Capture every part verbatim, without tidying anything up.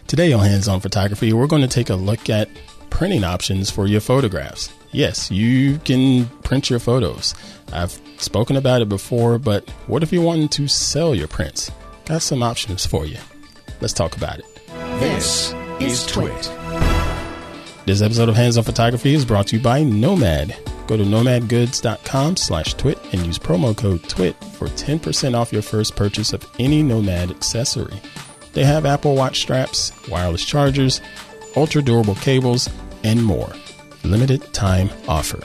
Today on Hands On Photography, we're going to take a look at printing options for your photographs. Yes, you can print your photos. I've spoken about it before, but what if you're wanting to sell your prints? Got some options for you. Let's talk about it. This is Twit. This episode of Hands On Photography is brought to you by Nomad. Go to nomad goods dot com slash twit and use promo code TWIT for ten percent off your first purchase of any Nomad accessory. They have Apple Watch straps, wireless chargers, ultra durable cables, and more. Limited time offer.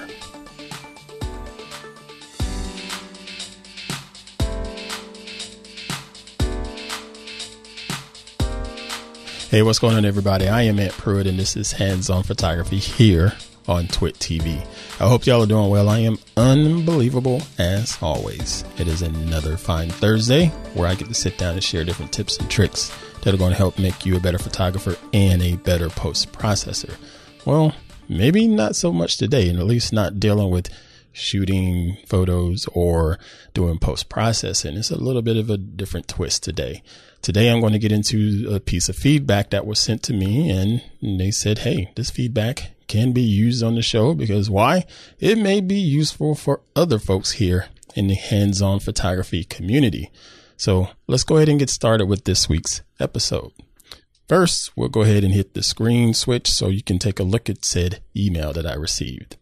Hey, what's going on, everybody? I am Ant Pruitt, and this is Hands On Photography here on Twit T V. I hope y'all are doing well. I am unbelievable as always. It is another fine Thursday where I get to sit down and share different tips and tricks that are going to help make you a better photographer and a better post processor. Well, maybe not so much today, and at least not dealing with shooting photos or doing post processing. It's a little bit of a different twist today. Today, I'm going to get into a piece of feedback that was sent to me, and they said, hey, this feedback can be used on the show because why? It may be useful for other folks here in the hands-on photography community. So let's go ahead and get started with this week's episode. First, we'll go ahead and hit the screen switch so you can take a look at said email that I received.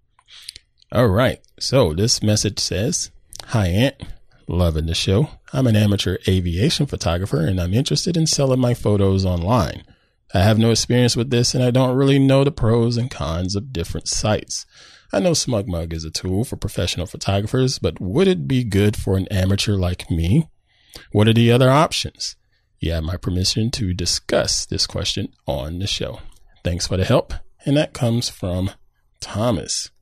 All right. So this message says, hi, Ant. Loving the show. I'm an amateur aviation photographer and I'm interested in selling my photos online. I have no experience with this and I don't really know the pros and cons of different sites. I know SmugMug is a tool for professional photographers, but would it be good for an amateur like me? What are the other options? You have my permission to discuss this question on the show. Thanks for the help. And that comes from Thomas.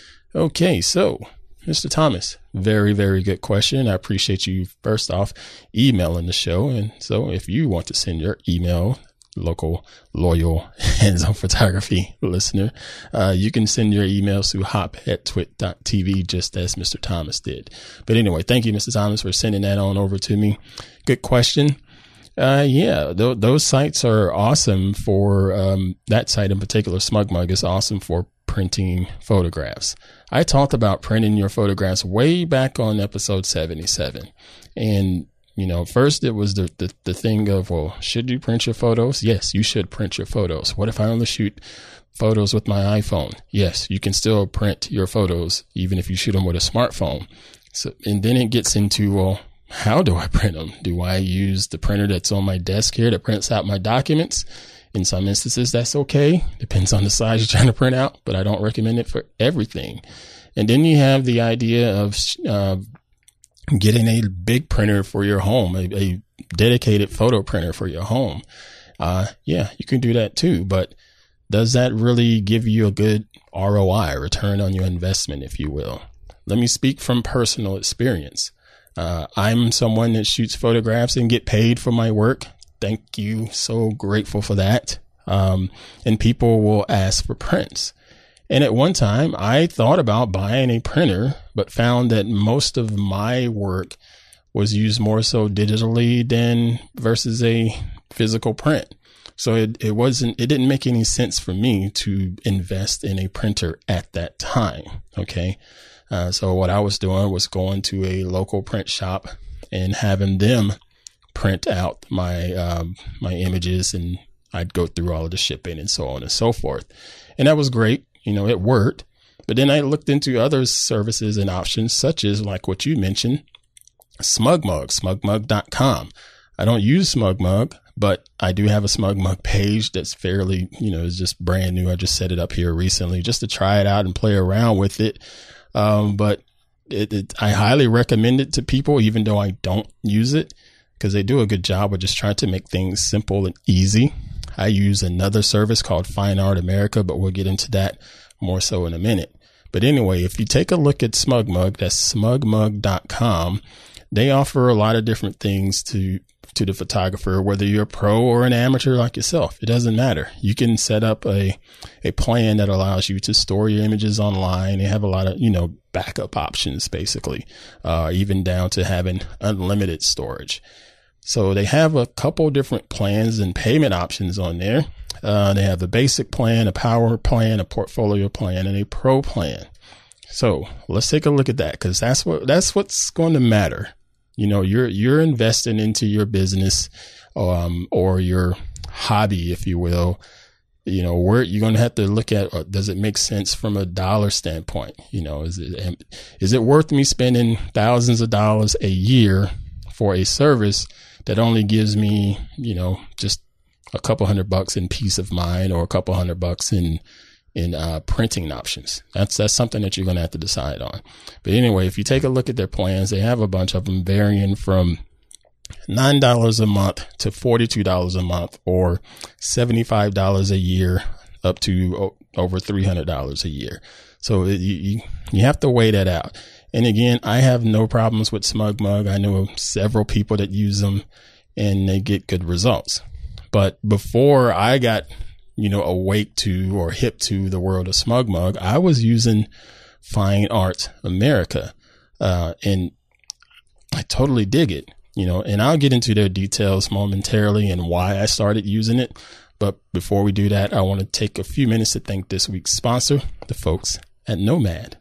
Okay, so Mister Thomas, very, very good question. I appreciate you, first off, emailing the show. And so if you want to send your email, local, loyal, hands-on photography listener, uh, you can send your emails to hop at twit dot t v, just as Mister Thomas did. But anyway, thank you, Mister Thomas, for sending that on over to me. Good question. Uh, yeah, th- those sites are awesome for, um, that site in particular, SmugMug, is awesome for printing photographs. I talked about printing your photographs way back on episode seventy-seven. And, you know, first it was the, the, the thing of, well, should you print your photos? Yes, you should print your photos. What if I only shoot photos with my iPhone? Yes, you can still print your photos, even if you shoot them with a smartphone. So, and then it gets into, well, how do I print them? Do I use the printer that's on my desk here that prints out my documents? In some instances, that's okay. Depends on the size you're trying to print out, but I don't recommend it for everything. And then you have the idea of uh, getting a big printer for your home, a, a dedicated photo printer for your home. Uh, yeah, you can do that too. But does that really give you a good R O I, return on your investment, if you will? Let me speak from personal experience. Uh, I'm someone that shoots photographs and get paid for my work. Thank you. So grateful for that. Um, and people will ask for prints. And at one time I thought about buying a printer, but found that most of my work was used more so digitally than versus a physical print. So it, it wasn't, it didn't make any sense for me to invest in a printer at that time. Okay. Uh, so what I was doing was going to a local print shop and having them print out my, um, my images, and I'd go through all of the shipping and so on and so forth. And that was great. You know, it worked. But then I looked into other services and options, such as like what you mentioned, SmugMug, smugmug dot com. I don't use SmugMug, but I do have a SmugMug page that's fairly, you know, is just brand new. I just set it up here recently just to try it out and play around with it. Um, but it, it, I highly recommend it to people, even though I don't use it, because they do a good job of just trying to make things simple and easy. I use another service called Fine Art America, but we'll get into that more so in a minute. But anyway, if you take a look at SmugMug, that's smugmug dot com, they offer a lot of different things to to the photographer, whether you're a pro or an amateur like yourself. It doesn't matter. You can set up a a plan that allows you to store your images online. They have a lot of, you know, backup options, basically, uh, even down to having unlimited storage. So they have a couple different plans and payment options on there. Uh, they have a basic plan, a power plan, a portfolio plan, and a pro plan. So let's take a look at that, because that's what that's what's going to matter. You know, you're you're investing into your business um, or your hobby, if you will. You know, where you're going to have to look at, uh, does it make sense from a dollar standpoint? You know, is it is it worth me spending thousands of dollars a year for a service that only gives me, you know, just a couple hundred bucks in peace of mind, or a couple hundred bucks in, in, uh, printing options? That's, that's something that you're going to have to decide on. But anyway, if you take a look at their plans, they have a bunch of them varying from nine dollars a month to forty-two dollars a month, or seventy-five dollars a year up to o- over three hundred dollars a year. So it, you, you have to weigh that out. And again, I have no problems with SmugMug. I know several people that use them and they get good results. But before I got, you know, awake to or hip to the world of SmugMug, I was using Fine Art America. Uh, and I totally dig it, you know, and I'll get into their details momentarily and why I started using it. But before we do that, I want to take a few minutes to thank this week's sponsor, the folks at Nomad.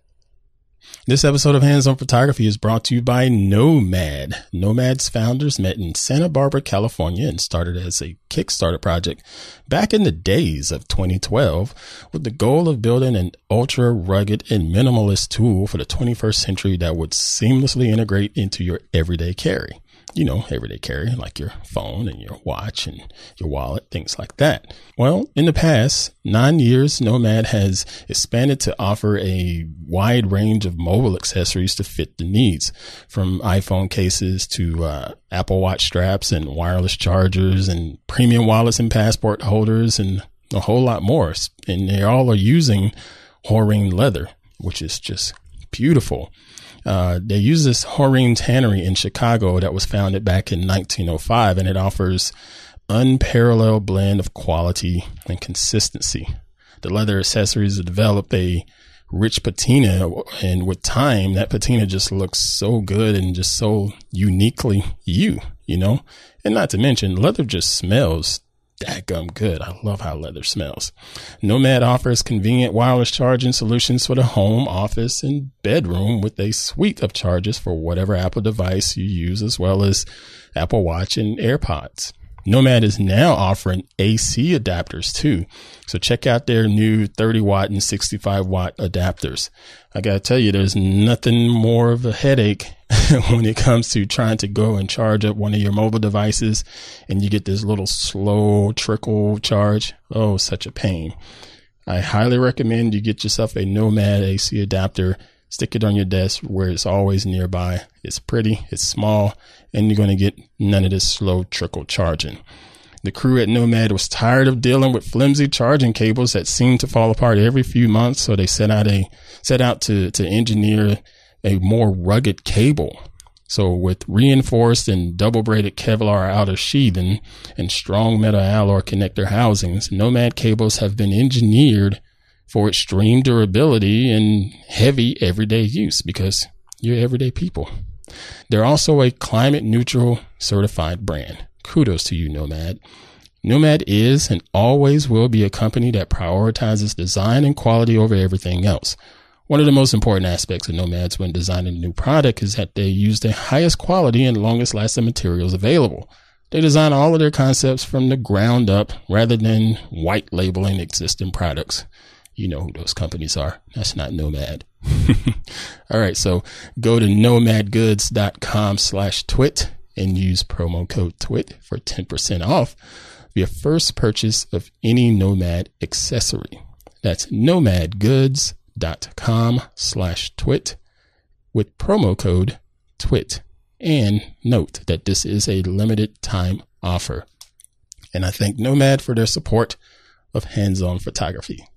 This episode of Hands on Photography is brought to you by Nomad. Nomad's founders met in Santa Barbara, California, and started as a Kickstarter project back in the days of twenty twelve with the goal of building an ultra rugged and minimalist tool for the twenty-first century that would seamlessly integrate into your everyday carry. You know, everyday carry, like your phone and your watch and your wallet, things like that. Well, in the past nine years, Nomad has expanded to offer a wide range of mobile accessories to fit the needs, from iPhone cases to uh, Apple Watch straps and wireless chargers and premium wallets and passport holders and a whole lot more. And they all are using Horine leather, which is just beautiful. Uh, they use this Horine tannery in Chicago that was founded back in nineteen oh five, and it offers unparalleled blend of quality and consistency. The leather accessories have developed a rich patina, and with time, that patina just looks so good and just so uniquely you, you know, and not to mention leather just smells dadgum good. I love how leather smells. Nomad offers convenient wireless charging solutions for the home, office, and bedroom with a suite of chargers for whatever Apple device you use, as well as Apple Watch and AirPods. Nomad is now offering A C adapters too. So check out their new thirty watt and sixty-five watt adapters. I got to tell you, there's nothing more of a headache when it comes to trying to go and charge up one of your mobile devices and you get this little slow trickle charge. Oh, such a pain. I highly recommend you get yourself a Nomad A C adapter. Stick it on your desk where it's always nearby. It's pretty, it's small, and you're going to get none of this slow trickle charging. The crew at Nomad was tired of dealing with flimsy charging cables that seemed to fall apart every few months, so they set out a set out to to engineer a more rugged cable. So with reinforced and double braided Kevlar outer sheathing and strong metal alloy connector housings, Nomad cables have been engineered for extreme durability and heavy everyday use, because you're everyday people. They're also a climate neutral certified brand. Kudos to you, Nomad. Nomad is and always will be a company that prioritizes design and quality over everything else. One of the most important aspects of Nomads when designing a new product is that they use the highest quality and longest lasting materials available. They design all of their concepts from the ground up rather than white labeling existing products. You know who those companies are. That's not Nomad. All right. So go to nomadgoods.com slash twit and use promo code twit for ten percent off your first purchase of any Nomad accessory. That's nomadgoods.com slash twit with promo code twit. And note that this is a limited time offer. And I thank Nomad for their support of Hands-On Photography.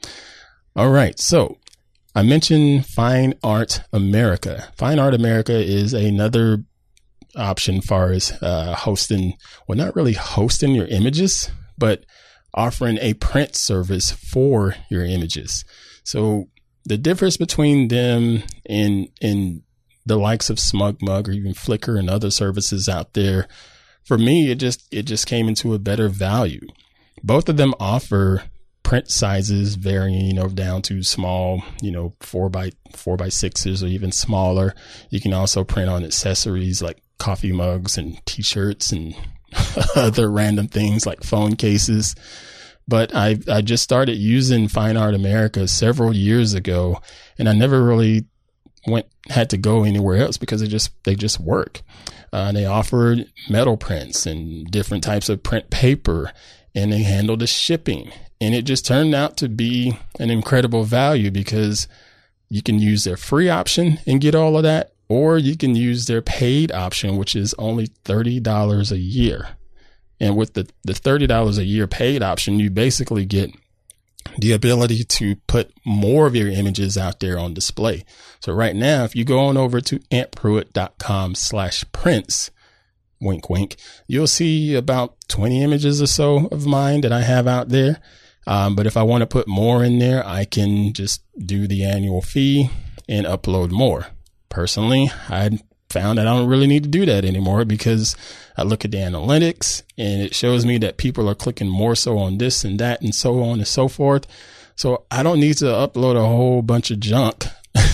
All right. So I mentioned Fine Art America. Fine Art America is another option as far as uh, hosting, well, not really hosting your images, but offering a print service for your images. So the difference between them and, and the likes of SmugMug or even Flickr and other services out there for me, it just, it just came into a better value. Both of them offer print sizes varying, you know, down to small, you know, four by four by sixes or even smaller. You can also print on accessories like coffee mugs and t-shirts and other random things like phone cases. But I I just started using Fine Art America several years ago, and I never really went had to go anywhere else because they just they just work. Uh, they offered metal prints and different types of print paper, and they handled the shipping. And it just turned out to be an incredible value because you can use their free option and get all of that, or you can use their paid option, which is only thirty dollars a year. And with the, the thirty dollars a year paid option, you basically get the ability to put more of your images out there on display. So right now, if you go on over to antpruitt.com slash prints, wink, wink, you'll see about twenty images or so of mine that I have out there. Um, but if I want to put more in there, I can just do the annual fee and upload more. Personally, I found that I don't really need to do that anymore because I look at the analytics and it shows me that people are clicking more so on this and that and so on and so forth. So I don't need to upload a whole bunch of junk.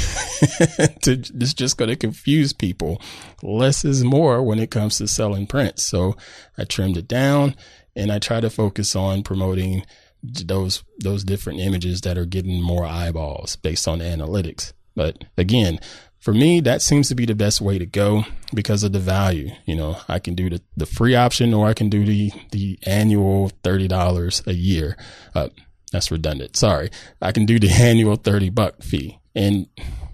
to, it's just going to confuse people. Less is more when it comes to selling prints. So I trimmed it down and I try to focus on promoting those those different images that are getting more eyeballs based on the analytics. But again, for me, that seems to be the best way to go because of the value. You know, I can do the, the free option or I can do the, the annual thirty dollars a year. Uh, that's redundant. Sorry. I can do the annual thirty buck fee. And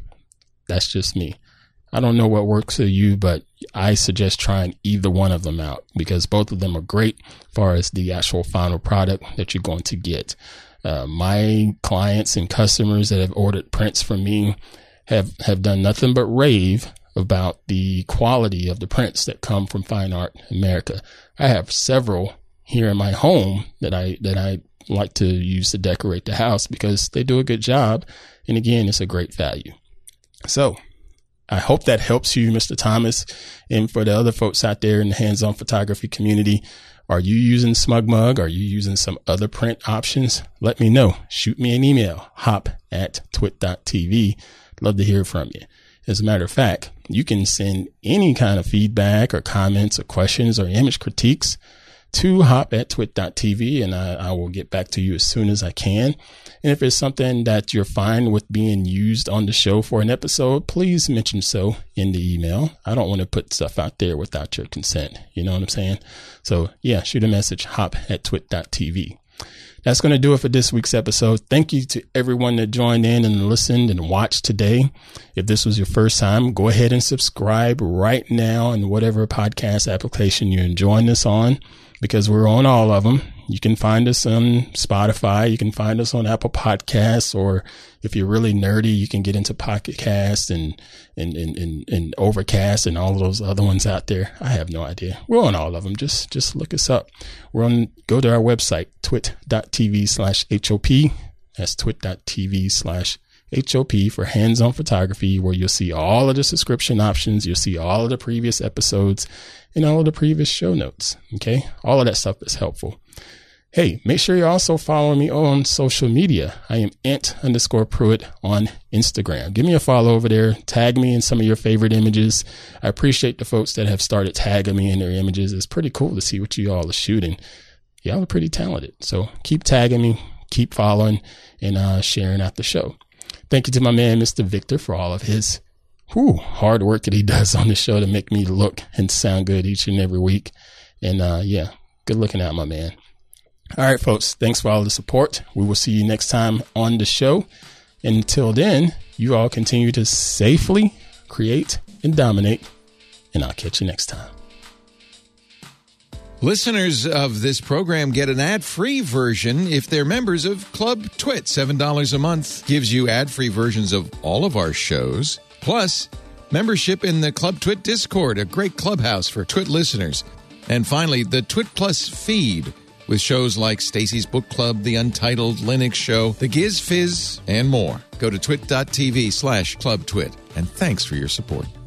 that's just me. I don't know what works for you, but I suggest trying either one of them out because both of them are great as far as the actual final product that you're going to get. Uh, my clients and customers that have ordered prints from me have, have done nothing but rave about the quality of the prints that come from Fine Art America. I have several here in my home that I, that I like to use to decorate the house because they do a good job. And again, it's a great value. So I hope that helps you, Mister Thomas. And for the other folks out there in the hands-on photography community, are you using SmugMug? Are you using some other print options? Let me know. Shoot me an email, hop at twit dot t v. Love to hear from you. As a matter of fact, you can send any kind of feedback or comments or questions or image critiques to hop at twit dot t v, and I, I will get back to you as soon as I can. And if it's something that you're fine with being used on the show for an episode, please mention so in the email. I don't want to put stuff out there without your consent. You know what I'm saying? So yeah, shoot a message, hop at twit dot t v. That's going to do it for this week's episode. Thank you to everyone that joined in and listened and watched today. If this was your first time, go ahead and subscribe right now in whatever podcast application you're enjoying this on, because we're on all of them. You can find us on Spotify. You can find us on Apple Podcasts, or if you're really nerdy, you can get into Pocket Cast and, and, and, and, and Overcast and all of those other ones out there. I have no idea. We're on all of them. Just, just look us up. We're on, go to our website, twit dot t v slash H O P. That's twit dot t v slash H O P for hands-on photography, where you'll see all of the subscription options. You'll see all of the previous episodes and all of the previous show notes. Okay. All of that stuff is helpful. Hey, make sure you also follow me on social media. I am Ant underscore Pruitt on Instagram. Give me a follow over there. Tag me in some of your favorite images. I appreciate the folks that have started tagging me in their images. It's pretty cool to see what you all are shooting. Y'all are pretty talented. So keep tagging me, keep following, and uh, sharing out the show. Thank you to my man, Mister Victor, for all of his whew, hard work that he does on the show to make me look and sound good each and every week. And uh, yeah, good looking out, my man. All right, folks, thanks for all the support. We will see you next time on the show. Until then, you all continue to safely create and dominate, and I'll catch you next time. Listeners of this program get an ad-free version if they're members of Club Twit. seven dollars a month gives you ad-free versions of all of our shows, plus membership in the Club Twit Discord, a great clubhouse for Twit listeners. And finally, the Twit Plus feed, with shows like Stacy's Book Club, The Untitled Linux Show, The Giz Fizz, and more. Go to twit dot t v slash Club Twit, and thanks for your support.